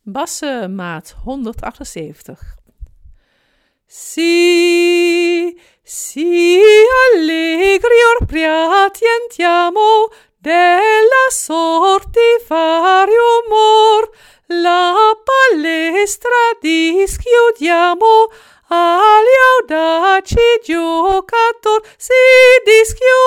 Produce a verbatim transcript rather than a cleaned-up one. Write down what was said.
Bassenmaat honderdachtenzeventig. Si, si allegri or piantiamo della sorti vari umor, la palestra dischiudiamo agli audaci giocator, si dischiude